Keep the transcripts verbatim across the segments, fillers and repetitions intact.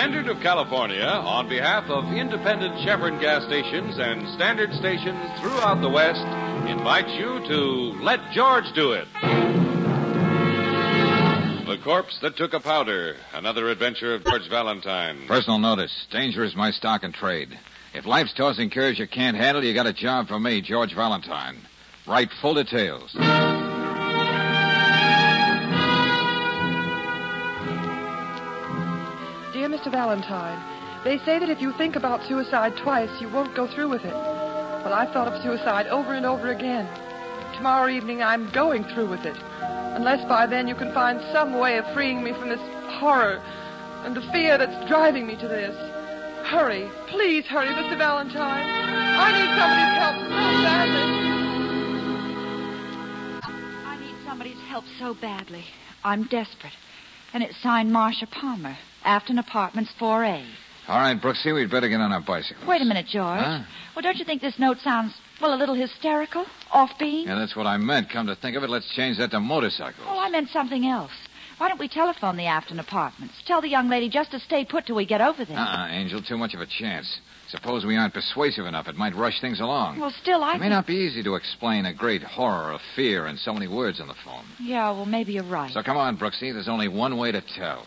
Standard of California, on behalf of independent Chevron gas stations and Standard stations throughout the West, invites you to Let George Do It. The Corpse That Took a Powder, another adventure of George Valentine. Personal notice. Danger is my stock and trade. If life's tossing curves you can't handle, you got a job for me, George Valentine. Write full details. Dear Mister Valentine, they say that if you think about suicide twice, you won't go through with it. Well, I've thought of suicide over and over again. Tomorrow evening, I'm going through with it. Unless by then you can find some way of freeing me from this horror and the fear that's driving me to this. Hurry. Please hurry, Mister Valentine. I need somebody's help so badly. I need somebody's help so badly. I'm desperate. And it's signed Marcia Palmer, Afton Apartments four A. All right, Brooksy, we'd better get on our bicycles. Wait a minute, George. Huh? Well, don't you think this note sounds, well, a little hysterical? Offbeat? Yeah, that's what I meant. Come to think of it, let's change that to motorcycles. Oh, I meant something else. Why don't we telephone the Afton Apartments? Tell the young lady just to stay put till we get over there. Uh-uh, Angel, too much of a chance. Suppose we aren't persuasive enough. It might rush things along. Well, still, I It may think... not be easy to explain a great horror of fear in so many words on the phone. Yeah, well, maybe you're right. So come on, Brooksy. There's only one way to tell.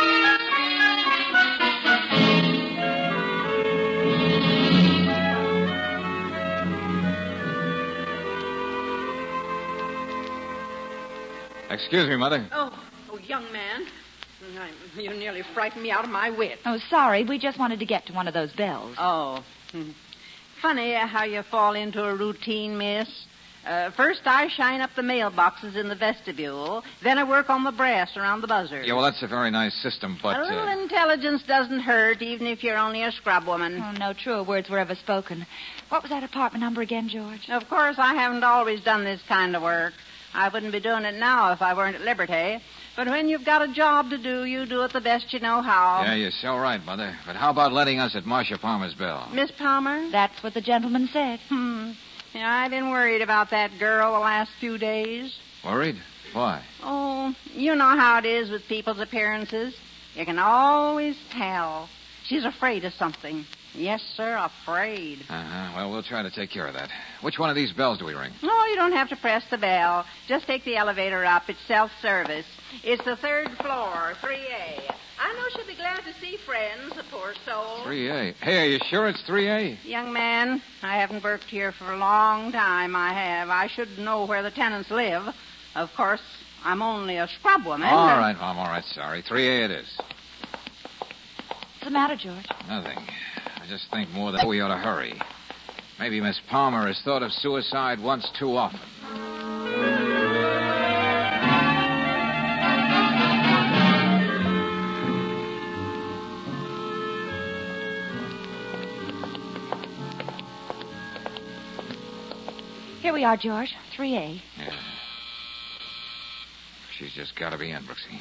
Excuse me, Mother. Oh, oh, young man. I, you nearly frightened me out of my wits. Oh, sorry. We just wanted to get to one of those bells. Oh. Hmm. Funny how you fall into a routine, miss. Uh, first, I shine up the mailboxes in the vestibule. Then I work on the brass around the buzzer. Yeah, well, that's a very nice system, but... A little uh... intelligence doesn't hurt, even if you're only a scrub woman. Oh, no truer words were ever spoken. What was that apartment number again, George? Of course, I haven't always done this kind of work. I wouldn't be doing it now if I weren't at liberty. But when you've got a job to do, you do it the best you know how. Yeah, you're so right, Mother. But how about letting us at Marcia Palmer's bell? Miss Palmer? That's what the gentleman said. Hmm. Yeah, I've been worried about that girl the last few days. Worried? Why? Oh, you know how it is with people's appearances. You can always tell. She's afraid of something. Yes, sir, afraid. Uh-huh. Well, we'll try to take care of that. Which one of these bells do we ring? No, you don't have to press the bell. Just take the elevator up. It's self-service. It's the third floor, three A. I know she'll be glad to see friends, the poor soul. three A. Hey, are you sure it's three A? Young man, I haven't worked here for a long time, I have. I should know where the tenants live. Of course, I'm only a scrub woman. All right, Mom, all right, sorry. three A it is. What's the matter, George? Nothing. I just think more that we ought to hurry. Maybe Miss Palmer has thought of suicide once too often. Here we are, George. three A. Yeah. She's just got to be in, Brooksy.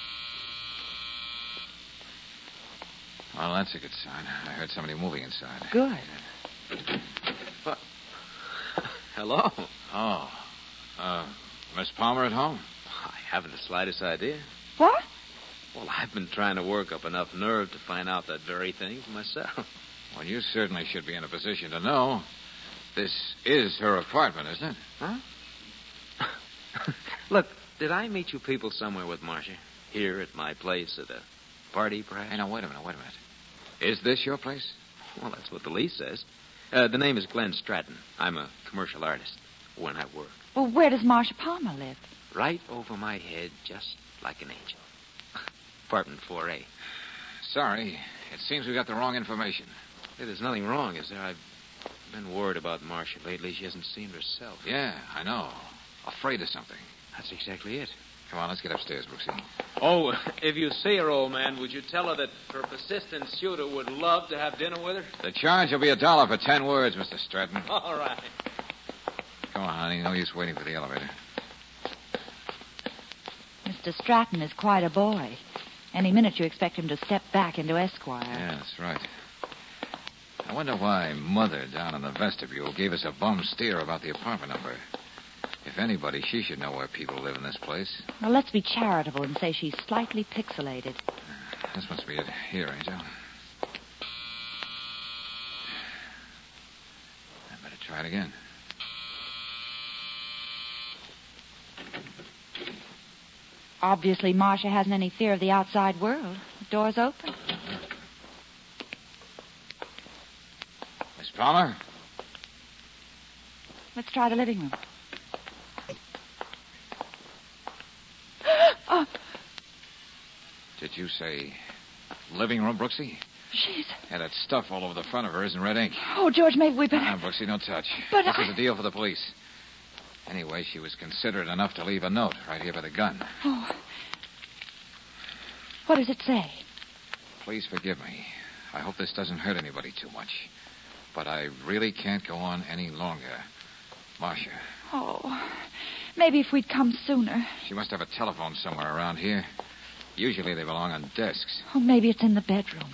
Well, that's a good sign. I heard somebody moving inside. Good. What? Hello. Oh. Uh, Miss Palmer at home? I haven't the slightest idea. What? Well, I've been trying to work up enough nerve to find out that very thing for myself. Well, you certainly should be in a position to know. This is her apartment, isn't it? Huh? Look, did I meet you people somewhere with Marcia? Here at my place at a party, perhaps? Hey, now, wait a minute, wait a minute. Is this your place? Well, that's what the lease says. Uh, the name is Glenn Stratton. I'm a commercial artist when I work. Well, where does Marcia Palmer live? Right over my head, just like an angel. Apartment four A. Sorry. It seems we got the wrong information. Hey, there's nothing wrong, is there? I've been worried about Marcia lately. She hasn't seemed herself. Yeah, I know. Afraid of something. That's exactly it. Come on, let's get upstairs, Brooksy. Oh, if you see her, old man, would you tell her that her persistent suitor would love to have dinner with her? The charge will be a dollar for ten words, Mister Stratton. All right. Come on, honey. No use waiting for the elevator. Mister Stratton is quite a boy. Any minute you expect him to step back into Esquire. Yeah, that's right. I wonder why Mother down in the vestibule gave us a bum steer about the apartment number. If anybody, she should know where people live in this place. Well, let's be charitable and say she's slightly pixelated. This must be it. Here, Angel. I better try it again. Obviously, Marcia hasn't any fear of the outside world. The door's open. Miss Palmer? Let's try the living room. Oh, Did you say living room, Brooksy? she's... Had that stuff all over the front of hers in red ink. Oh, George, maybe we better... Ah, Brooksy, no touch. But this I- is a deal for the police. Anyway, she was considerate enough to leave a note right here by the gun. Oh. What does it say? Please forgive me. I hope this doesn't hurt anybody too much. But I really can't go on any longer. Marcia. Oh, maybe if we'd come sooner. She must have a telephone somewhere around here. Usually they belong on desks. Oh, maybe it's in the bedroom.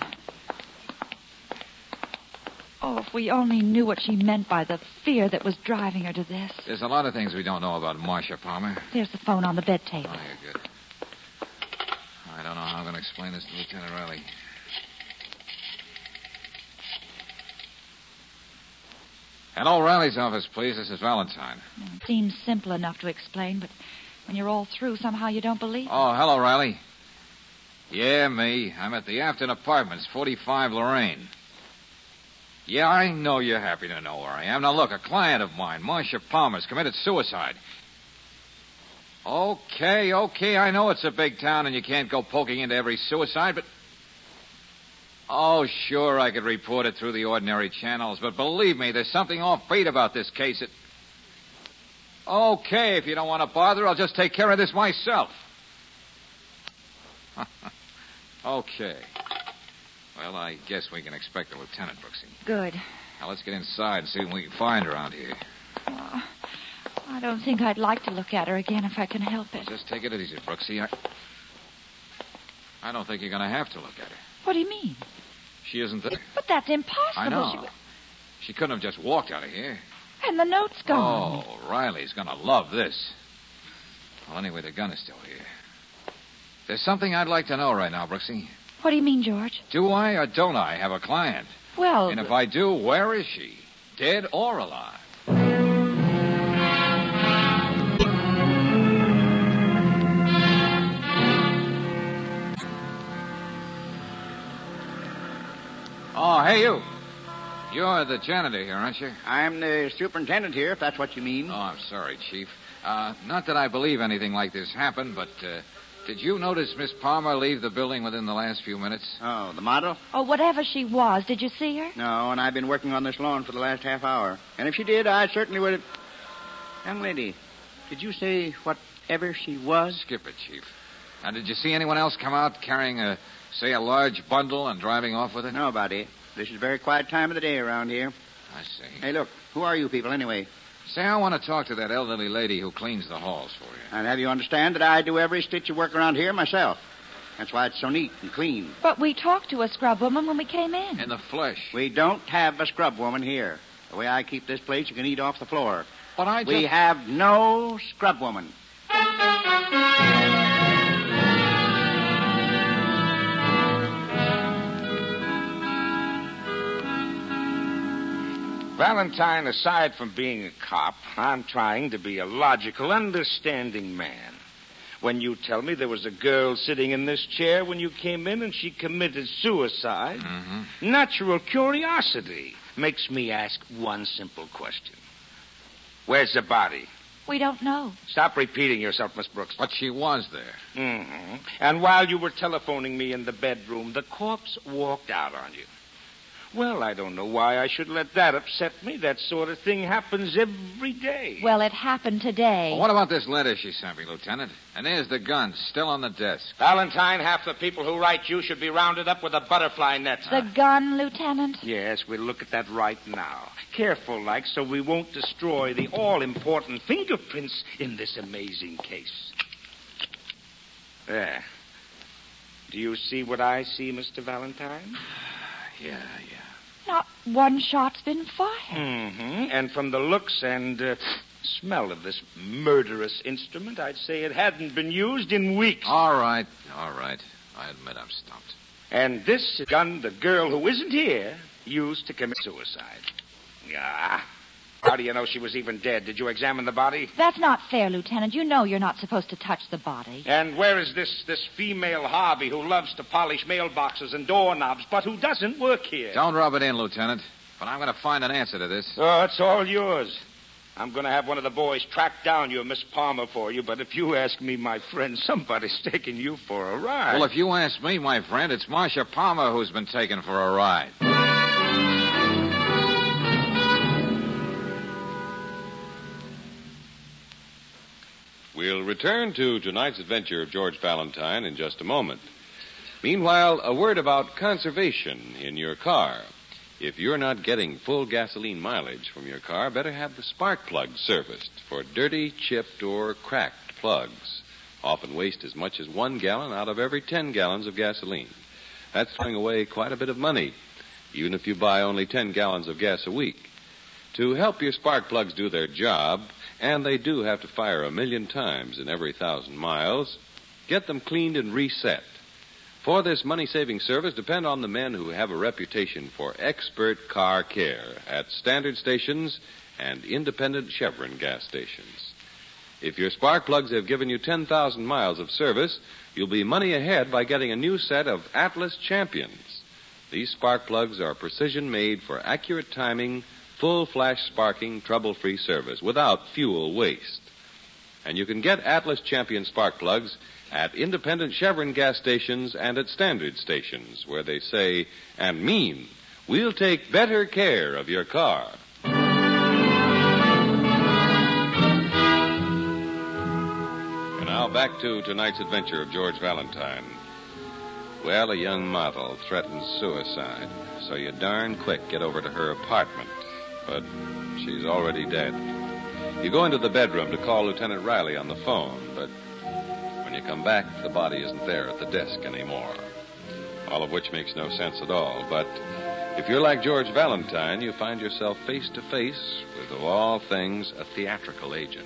Oh, if we only knew what she meant by the fear that was driving her to this. There's a lot of things we don't know about Marcia Palmer. There's the phone on the bed table. Oh, you're good. I don't know how I'm going to explain this to Lieutenant Riley. Hello, Riley's office, please. This is Valentine. It seems simple enough to explain, but when you're all through, somehow you don't believe it. Oh, hello, Riley. Yeah, me. I'm at the Afton Apartments, forty-five Lorraine. Yeah, I know you're happy to know where I am. Now, look, a client of mine, Marcia Palmer's committed suicide. Okay, okay, I know it's a big town and you can't go poking into every suicide, but... Oh, sure, I could report it through the ordinary channels, but believe me, there's something offbeat about this case. It... Okay, if you don't want to bother, I'll just take care of this myself. Okay. Well, I guess we can expect the lieutenant, Brooksy. Good. Now, let's get inside and see what we can find around here. Oh, I don't think I'd like to look at her again if I can help it. Just take it easy, Brooksy. I, I don't think you're going to have to look at her. What do you mean? She isn't there. But that's impossible. I know. She w- She couldn't have just walked out of here. And the note's gone. Oh, Riley's going to love this. Well, anyway, the gun is still here. There's something I'd like to know right now, Brooksy. What do you mean, George? Do I or don't I have a client? Well... And if I do, where is she? Dead or alive? Oh, hey, you. You're the janitor here, aren't you? I'm the superintendent here, if that's what you mean. Oh, I'm sorry, Chief. Uh, not that I believe anything like this happened, but uh, did you notice Miss Palmer leave the building within the last few minutes? Oh, the model? Oh, whatever she was, did you see her? No, and I've been working on this lawn for the last half hour. And if she did, I certainly would have... Young lady, did you say whatever she was? Skip it, Chief. Now, did you see anyone else come out carrying, a, say, a large bundle and driving off with it? Nobody. This is a very quiet time of the day around here. I see. Hey, look, who are you people anyway? Say, I want to talk to that elderly lady who cleans the halls for you. And have you understand that I do every stitch of work around here myself. That's why it's so neat and clean. But we talked to a scrub woman when we came in. In the flesh. We don't have a scrub woman here. The way I keep this place, you can eat off the floor. But I just... We have no scrub woman. Valentine, aside from being a cop, I'm trying to be a logical, understanding man. When you tell me there was a girl sitting in this chair when you came in and she committed suicide, Mm-hmm. natural curiosity makes me ask one simple question. Where's the body? We don't know. Stop repeating yourself, Miss Brooks. But she was there. Mm-hmm. And while you were telephoning me in the bedroom, the corpse walked out on you. Well, I don't know why I should let that upset me. That sort of thing happens every day. Well, it happened today. Well, what about this letter she sent me, Lieutenant? And there's the gun, still on the desk. Valentine, half the people who write you should be rounded up with a butterfly net. The gun, Lieutenant? Yes, we'll look at that right now. Careful, like, so we won't destroy the all-important fingerprints in this amazing case. There. Do you see what I see, Mister Valentine? Yeah, yeah. Not one shot's been fired. Mm-hmm. And from the looks and uh, smell of this murderous instrument, I'd say it hadn't been used in weeks. All right, all right. I admit I'm stumped. And this gun the girl who isn't here used to commit suicide. Yeah. How do you know she was even dead? Did you examine the body? That's not fair, Lieutenant. You know you're not supposed to touch the body. And where is this, this female Harvey who loves to polish mailboxes and doorknobs, but who doesn't work here? Don't rub it in, Lieutenant. But I'm going to find an answer to this. Oh, it's all yours. I'm going to have one of the boys track down your Miss Palmer for you, but if you ask me, my friend, somebody's taking you for a ride. Well, if you ask me, my friend, it's Marcia Palmer who's been taken for a ride. We'll return to tonight's adventure of George Valentine in just a moment. Meanwhile, a word about conservation in your car. If you're not getting full gasoline mileage from your car, better have the spark plug serviced for dirty, chipped, or cracked plugs. Often waste as much as one gallon out of every ten gallons of gasoline. That's throwing away quite a bit of money, even if you buy only ten gallons of gas a week. To help your spark plugs do their job, and they do have to fire a million times in every thousand miles, get them cleaned and reset. For this money-saving service, depend on the men who have a reputation for expert car care at standard stations and independent Chevron gas stations. If your spark plugs have given you ten thousand miles of service, you'll be money ahead by getting a new set of Atlas Champions. These spark plugs are precision-made for accurate timing, full flash sparking, trouble-free service without fuel waste. And you can get Atlas Champion spark plugs at independent Chevron gas stations and at standard stations, where they say and mean, we'll take better care of your car. And now back to tonight's adventure of George Valentine. Well, a young model threatens suicide, so you darn quick get over to her apartment. But she's already dead. You go into the bedroom to call Lieutenant Riley on the phone, but when you come back, the body isn't there at the desk anymore. All of which makes no sense at all. But if you're like George Valentine, you find yourself face to face with, of all things, a theatrical agent.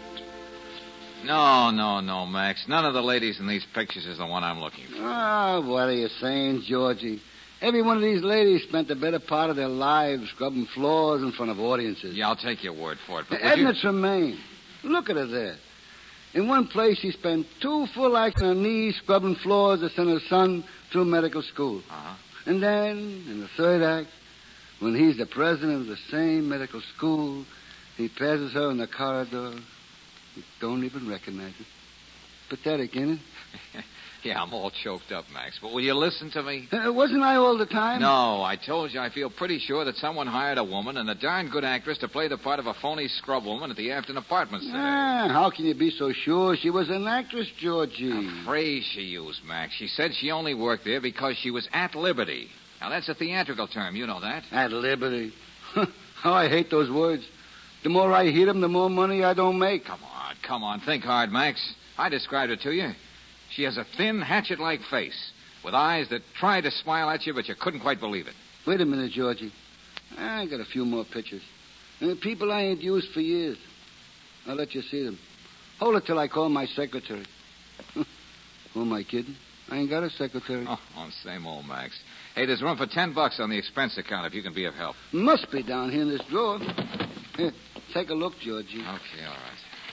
No, no, no, Max. None of the ladies in these pictures is the one I'm looking for. Oh, what are you saying, Georgie? Every one of these ladies spent the better part of their lives scrubbing floors in front of audiences. Yeah, I'll take your word for it. But Edna you... Tremaine. Look at her there. In one place, she spent two full acts on her knees scrubbing floors to send her son through medical school. Uh-huh. And then, in the third act, when he's the president of the same medical school, he passes her in the corridor. You don't even recognize her. Pathetic, ain't it? Yeah, I'm all choked up, Max. But will you listen to me? Uh, wasn't I all the time? No, I told you I feel pretty sure that someone hired a woman and a darn good actress to play the part of a phony scrub woman at the Afton Apartments today. Ah, how can you be so sure she was an actress, Georgie? A phrase she used, Max. She said she only worked there because she was at liberty. Now, that's a theatrical term. You know that. At liberty. How I hate those words. The more I hear them, the more money I don't make. Come on, come on. Think hard, Max. I described her to you. She has a thin, hatchet-like face with eyes that tried to smile at you, but you couldn't quite believe it. Wait a minute, Georgie. I got a few more pictures. Uh, people I ain't used for years. I'll let you see them. Hold it till I call my secretary. Who am I kidding? I ain't got a secretary. Oh, oh, same old Max. Hey, there's room for ten bucks on the expense account if you can be of help. Must be down here in this drawer. Here, take a look, Georgie. Okay, all right.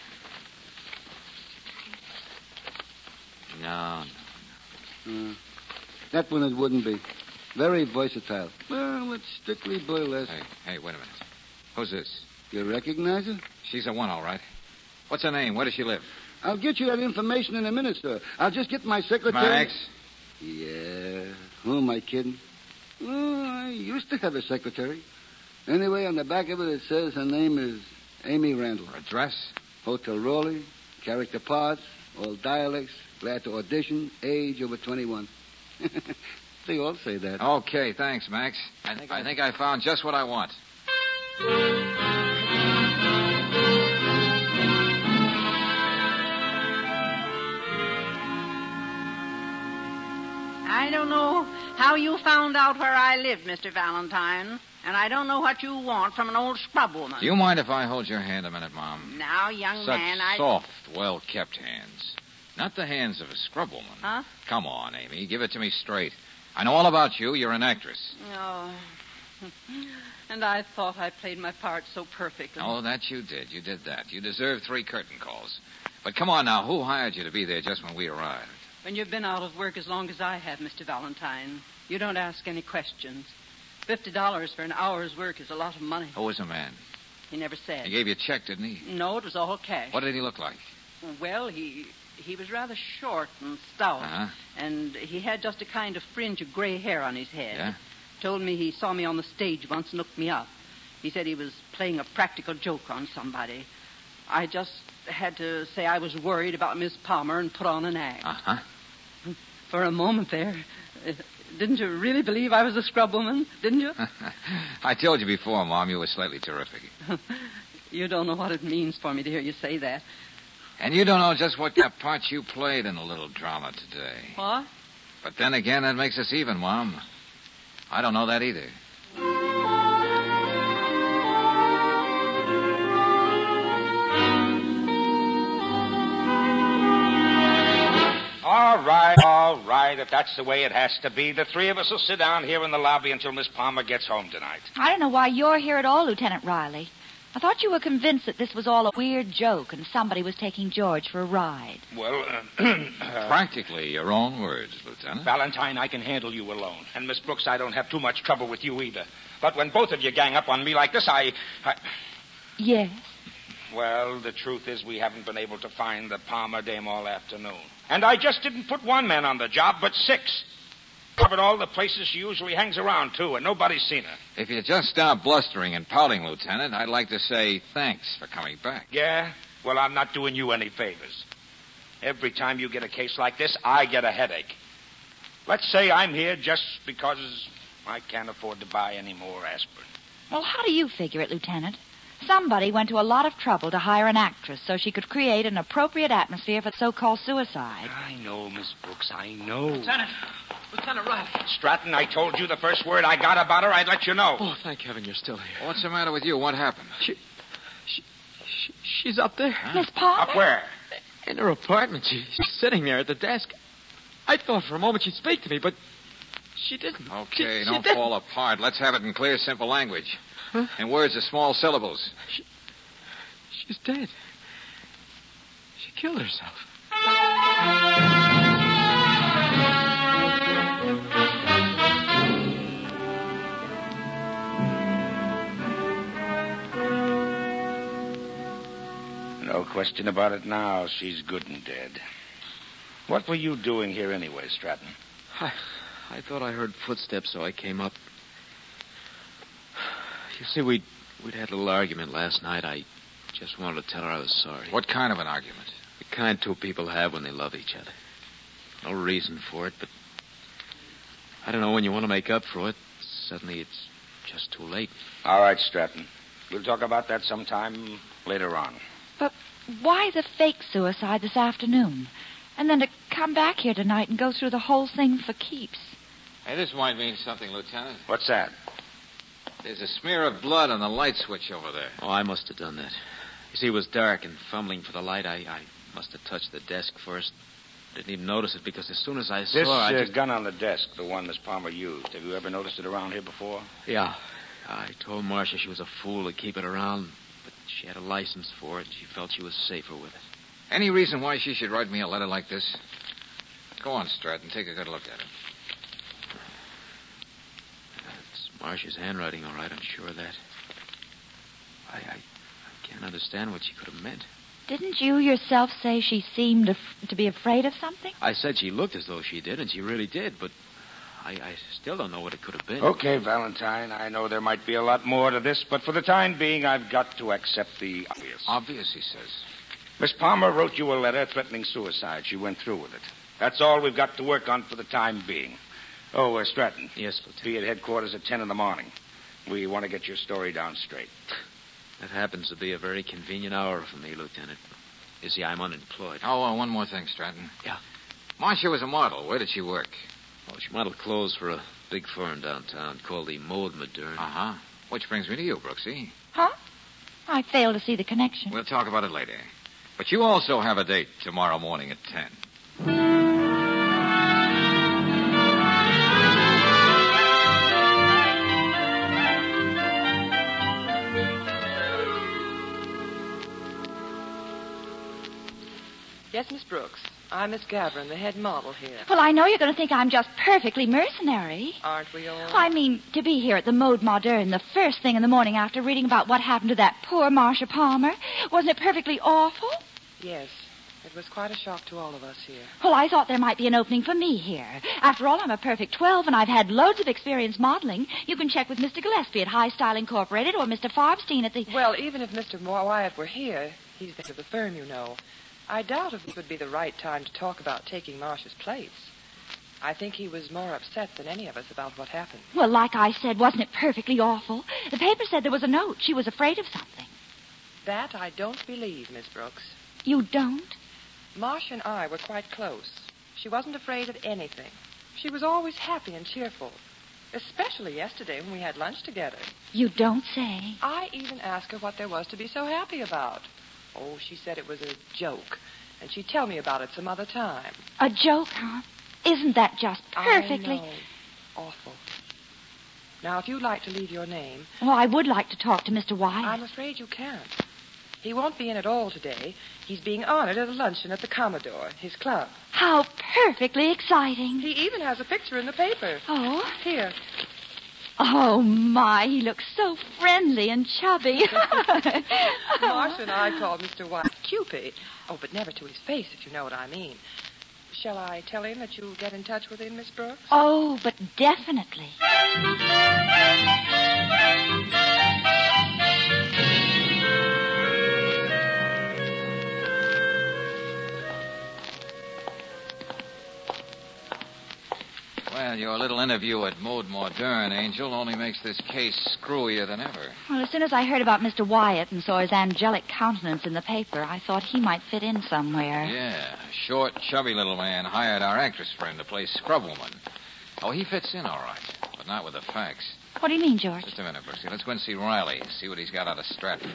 No, no. Uh, that one it wouldn't be. Very versatile. Well, it's strictly burlesque. Hey, hey, wait a minute. Who's this? You recognize her? She's the one, all right. What's her name? Where does she live? I'll get you that information in a minute, sir. I'll just get my secretary. Max? Yeah. Who am I kidding? Oh, I used to have a secretary. Anyway, on the back of it, it says her name is Amy Randall. Her address? Hotel Raleigh, character parts, all dialects, glad to audition, age over twenty-one. They all say that. Okay, thanks, Max. I think I think I found just what I want. I don't know how you found out where I lived, Mister Valentine, and I don't know what you want from an old scrub woman. Do you mind if I hold your hand a minute, Mom? Now, young Such man, I... soft, well-kept hands. Not the hands of a scrub woman. Huh? Come on, Amy. Give it to me straight. I know all about you. You're an actress. Oh. And I thought I played my part so perfectly. Oh, that you did. You did that. You deserve three curtain calls. But come on now. Who hired you to be there just when we arrived? When you've been out of work as long as I have, Mister Valentine, you don't ask any questions. Fifty dollars for an hour's work is a lot of money. Who was the man? He never said. He gave you a check, didn't he? No, it was all cash. What did he look like? Well, he he was rather short and stout. Uh-huh. And he had just a kind of fringe of gray hair on his head. Yeah? Told me he saw me on the stage once and looked me up. He said he was playing a practical joke on somebody. I just had to say I was worried about Miss Palmer and put on an act. Uh-huh. For a moment there. Uh, didn't you really believe I was a scrub woman? Didn't you? I told you before, Mom, you were slightly terrific. You don't know what it means for me to hear you say that. And you don't know just what kind of part you played in a little drama today. What? But then again, that makes us even, Mom. I don't know that either. All right, all right. If that's the way it has to be, the three of us will sit down here in the lobby until Miss Palmer gets home tonight. I don't know why you're here at all, Lieutenant Riley. I thought you were convinced that this was all a weird joke and somebody was taking George for a ride. Well, uh, uh, Practically your own words, Lieutenant. Valentine, I can handle you alone. And, Miss Brooks, I don't have too much trouble with you either. But when both of you gang up on me like this, I... I... Yes? Well, the truth is we haven't been able to find the Palmer dame all afternoon. And I just didn't put one man on the job, but six. Covered all the places she usually hangs around, too, and nobody's seen her. If you just stop blustering and pouting, Lieutenant, I'd like to say thanks for coming back. Yeah? Well, I'm not doing you any favors. Every time you get a case like this, I get a headache. Let's say I'm here just because I can't afford to buy any more aspirin. Well, how do you figure it, Lieutenant? Somebody went to a lot of trouble to hire an actress so she could create an appropriate atmosphere for so-called suicide. I know, Miss Brooks, I know. Lieutenant, Lieutenant Riley. Stratton, I told you the first word I got about her, I'd let you know. Oh, thank heaven you're still here. What's the matter with you? What happened? She, she, she she's up there. Huh? Miss Palmer? Up where? In her apartment. She, she's sitting there at the desk. I thought for a moment she'd speak to me, but she didn't. Okay, she, she don't didn't. fall apart. Let's have it in clear, simple language. Huh? In words of small syllables. She, she's dead. She killed herself. No question about it now. She's good and dead. What were you doing here anyway, Stratton? I, I thought I heard footsteps, so I came up. You see, we'd, we'd had a little argument last night. I just wanted to tell her I was sorry. What kind of an argument? The kind two people have when they love each other. No reason for it, but I don't know, when you want to make up for it, suddenly it's just too late. All right, Stratton. We'll talk about that sometime later on. But why the fake suicide this afternoon? And then to come back here tonight and go through the whole thing for keeps. Hey, this might mean something, Lieutenant. What's that? There's a smear of blood on the light switch over there. Oh, I must have done that. You see, it was dark, and fumbling for the light, I, I must have touched the desk first. Didn't even notice it, because as soon as I saw This her, I uh, just... gun on the desk, the one Miss Palmer used, have you ever noticed it around here before? Yeah. I told Marcia she was a fool to keep it around, but she had a license for it, and she felt she was safer with it. Any reason why she should write me a letter like this? Go on, Stratton. Take a good look at it. It's Marcia's handwriting, all right, I'm sure of that. I, I, I can't understand what she could have meant. Didn't you yourself say she seemed af- to be afraid of something? I said she looked as though she did, and she really did, but I, I still don't know what it could have been. Okay, Valentine, I know there might be a lot more to this, but for the time being, I've got to accept the obvious. Obvious, he says. Miss Palmer wrote you a letter threatening suicide. She went through with it. That's all we've got to work on for the time being. Oh, uh, Stratton. Yes, Lieutenant. Be at headquarters at ten in the morning. We want to get your story down straight. That happens to be a very convenient hour for me, Lieutenant. You see, I'm unemployed. Oh, uh, one more thing, Stratton. Yeah. Marcia was a model. Where did she work? Oh, she modeled clothes for a big firm downtown called the Mode Moderne. Uh-huh. Which brings me to you, Brooksy. Huh? I fail to see the connection. We'll talk about it later. But you also have a date tomorrow morning at ten. Yes, Miss Brooks. I'm Miss Gavin, the head model here. Well, I know you're going to think I'm just perfectly mercenary. Aren't we all? I mean, to be here at the Mode Moderne the first thing in the morning after reading about what happened to that poor Marcia Palmer. Wasn't it perfectly awful? Yes. It was quite a shock to all of us here. Well, I thought there might be an opening for me here. After all, I'm a perfect twelve, and I've had loads of experience modeling. You can check with Mister Gillespie at High Style Incorporated or Mister Farbstein at the... Well, even if Mister Wyatt were here, he's the head of the firm, you know, I doubt if it would be the right time to talk about taking Marcia's place. I think he was more upset than any of us about what happened. Well, like I said, wasn't it perfectly awful? The paper said there was a note. She was afraid of something. That I don't believe, Miss Brooks. You don't? Marcia and I were quite close. She wasn't afraid of anything. She was always happy and cheerful, especially yesterday when we had lunch together. You don't say. I even asked her what there was to be so happy about. Oh, she said it was a joke, and she'd tell me about it some other time. A joke, huh? Isn't that just perfectly... I know. Awful. Now, if you'd like to leave your name... Well, I would like to talk to Mister Wyatt. I'm afraid you can't. He won't be in at all today. He's being honored at a luncheon at the Commodore, his club. How perfectly exciting. He even has a picture in the paper. Oh? Here. Oh, my, he looks so friendly and chubby. Marcia and I called Mister Wyatt Cupid. Oh, but never to his face, if you know what I mean. Shall I tell him that you'll get in touch with him, Miss Brooks? Oh, but definitely. Well, your little interview at Mode Moderne, Angel, only makes this case screwier than ever. Well, as soon as I heard about Mister Wyatt and saw his angelic countenance in the paper, I thought he might fit in somewhere. Yeah, a short, chubby little man hired our actress friend to play scrubwoman. Oh, he fits in all right, but not with the facts. What do you mean, George? Just a minute, Brooksy. Let's go and see Riley, see what he's got out of Stratton.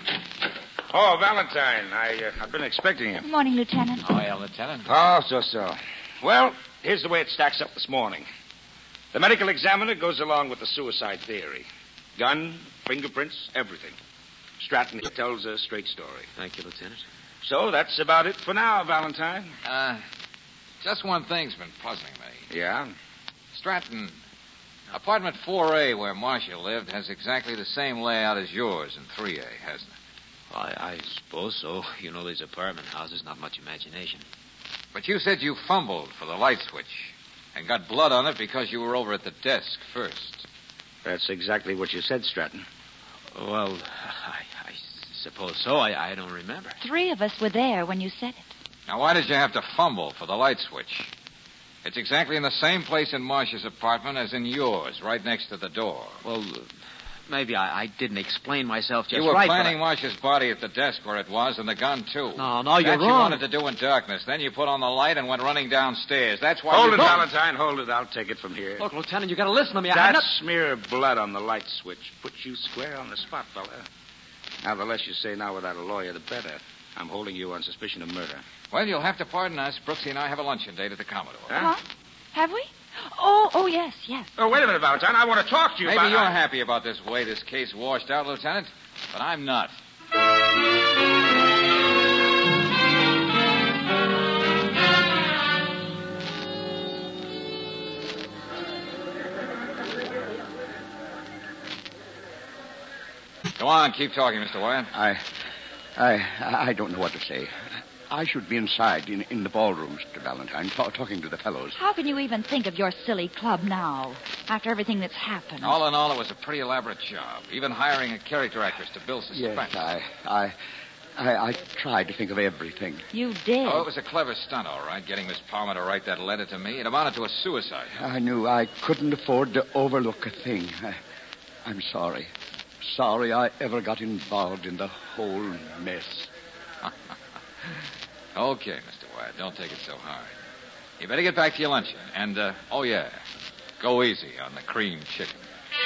Oh, Valentine, I, uh, I've been expecting you. Good morning, Lieutenant. Oh, yeah, Lieutenant. Oh, so-so. Well, here's the way it stacks up this morning. The medical examiner goes along with the suicide theory. Gun, fingerprints, everything. Stratton tells a straight story. Thank you, Lieutenant. So that's about it for now, Valentine. Uh, just one thing's been puzzling me. Yeah? Stratton, apartment four A where Marcia lived has exactly the same layout as yours in three A, hasn't it? I, I suppose so. You know, these apartment houses, not much imagination. But you said you fumbled for the light switch and got blood on it because you were over at the desk first. That's exactly what you said, Stratton. Well, I, I suppose so. I, I don't remember. Three of us were there when you said it. Now, why did you have to fumble for the light switch? It's exactly in the same place in Marcia's apartment as in yours, right next to the door. Well, maybe I, I didn't explain myself just you were right. planning I... Marcia's body at the desk where it was, and the gun, too. No, no, you're that wrong. you wanted to do in darkness. Then you put on the light and went running downstairs. That's why Hold you... it, Valentine, hold it. I'll take it from here. Look, Lieutenant, you got to listen to me. That I'm not... smear of blood on the light switch puts you square on the spot, fella. Now, the less you say now without a lawyer, the better. I'm holding you on suspicion of murder. Well, you'll have to pardon us. Brooksy and I have a luncheon date at the Commodore. Huh? Huh? Have we? Oh, oh, yes, yes. Oh, wait a minute, Valentine. I want to talk to you Maybe about... you're happy about this way this case washed out, Lieutenant, but I'm not. Go on, keep talking, Mister Wyatt. I, I, I don't know what to say. I should be inside in, in the ballroom, Mister Valentine, ta- talking to the fellows. How can you even think of your silly club now, after everything that's happened? All in all, it was a pretty elaborate job, even hiring a character actress to build suspense. Yes, I, I, I, I tried to think of everything. You did. Oh, it was a clever stunt, all right, getting Miss Palmer to write that letter to me. It amounted to a suicide. I knew I couldn't afford to overlook a thing. I, I'm sorry. Sorry I ever got involved in the whole mess. Okay, Mister Wyatt, don't take it so hard. You better get back to your luncheon. And, uh, oh, yeah, go easy on the cream chicken.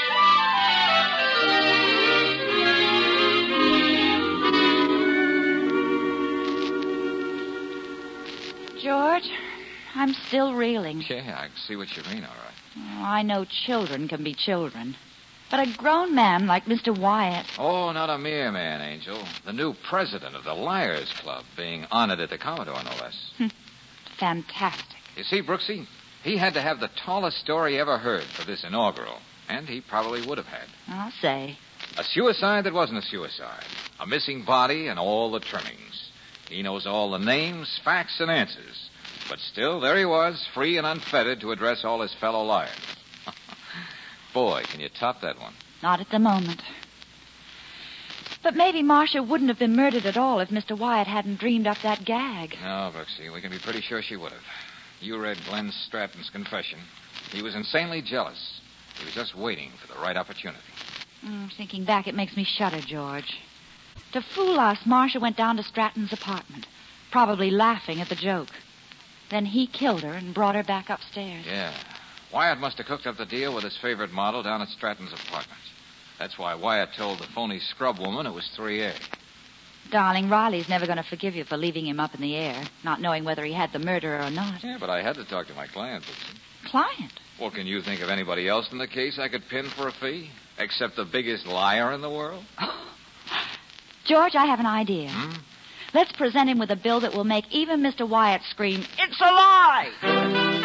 George, I'm still reeling. Yeah, I see what you mean, all right. Oh, I know children can be children. But a grown man like Mister Wyatt. Oh, not a mere man, Angel. The new president of the Liars Club, being honored at the Commodore, no less. Fantastic. You see, Brooksy, he had to have the tallest story ever heard for this inaugural, and he probably would have had. I'll say. A suicide that wasn't a suicide. A missing body and all the trimmings. He knows all the names, facts, and answers. But still, there he was, free and unfettered to address all his fellow liars. Boy, can you top that one? Not at the moment. But maybe Marcia wouldn't have been murdered at all if Mister Wyatt hadn't dreamed up that gag. No, Brooksy, we can be pretty sure she would have. You read Glenn Stratton's confession. He was insanely jealous. He was just waiting for the right opportunity. Mm, thinking back, it makes me shudder, George. To fool us, Marcia went down to Stratton's apartment, probably laughing at the joke. Then he killed her and brought her back upstairs. Yeah. Wyatt must have cooked up the deal with his favorite model down at Stratton's apartment. That's why Wyatt told the phony scrub woman it was three A. Darling, Riley's never going to forgive you for leaving him up in the air, not knowing whether he had the murderer or not. Yeah, but I had to talk to my client, Brooksy. Client? Well, can you think of anybody else in the case I could pin for a fee? Except the biggest liar in the world? George, I have an idea. Hmm? Let's present him with a bill that will make even Mister Wyatt scream, "It's a lie!"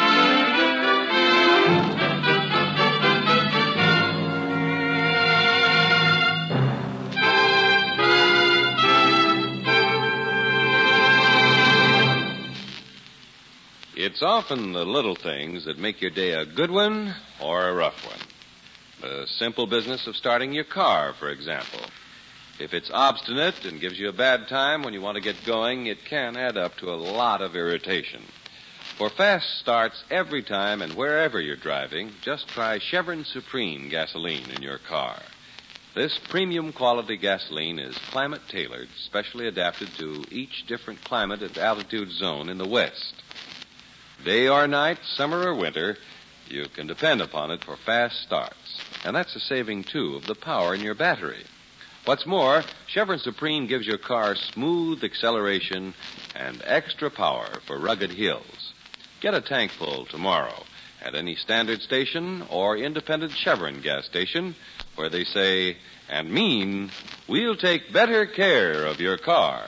It's often the little things that make your day a good one or a rough one. The simple business of starting your car, for example. If it's obstinate and gives you a bad time when you want to get going, it can add up to a lot of irritation. For fast starts every time and wherever you're driving, just try Chevron Supreme gasoline in your car. This premium quality gasoline is climate-tailored, specially adapted to each different climate and altitude zone in the West. Day or night, summer or winter, you can depend upon it for fast starts. And that's a saving, too, of the power in your battery. What's more, Chevron Supreme gives your car smooth acceleration and extra power for rugged hills. Get a tank full tomorrow at any standard station or independent Chevron gas station where they say and mean, we'll take better care of your car.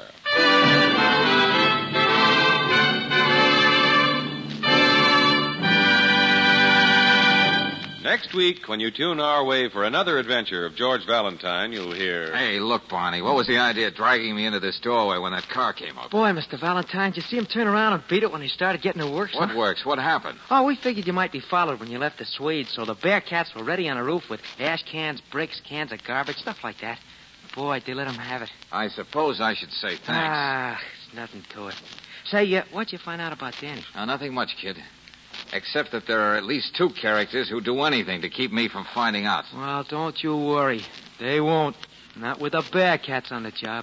Next week, when you tune our way for another adventure of George Valentine, you'll hear... Hey, look, Barney, what was the idea of dragging me into this doorway when that car came up? Boy, Mister Valentine, did you see him turn around and beat it when he started getting to work? What works? What happened? Oh, we figured you might be followed when you left the Swede, so the Bearcats were ready on the roof with ash cans, bricks, cans of garbage, stuff like that. Boy, they let them have it. I suppose I should say thanks. Ah, it's nothing to it. Say, uh, what'd you find out about Danny? Oh, nothing much, kid. Except that there are at least two characters who do anything to keep me from finding out. Well, don't you worry. They won't. Not with the Bearcats on the job.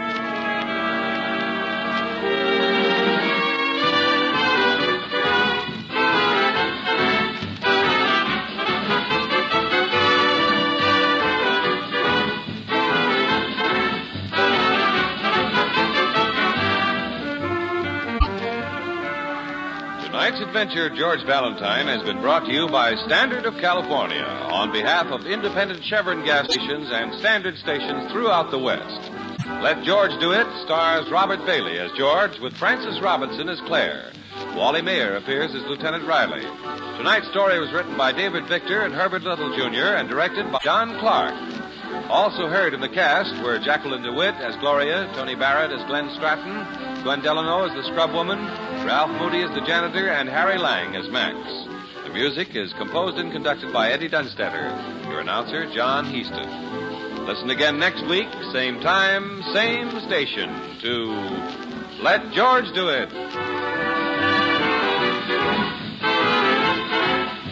Tonight's adventure, George Valentine, has been brought to you by Standard of California on behalf of independent Chevron gas stations and Standard stations throughout the West. Let George Do It stars Robert Bailey as George with Frances Robinson as Claire. Wally Mayer appears as Lieutenant Riley. Tonight's story was written by David Victor and Herbert Little Junior and directed by John Clark. Also heard in the cast were Jacqueline DeWitt as Gloria, Tony Barrett as Glenn Stratton, Gwen Delano as the scrub woman, Ralph Moody as the janitor, and Harry Lang as Max. The music is composed and conducted by Eddie Dunstetter. Your announcer, John Heaston. Listen again next week, same time, same station, to Let George Do It.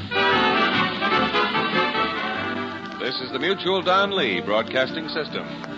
This is the Mutual Don Lee Broadcasting System.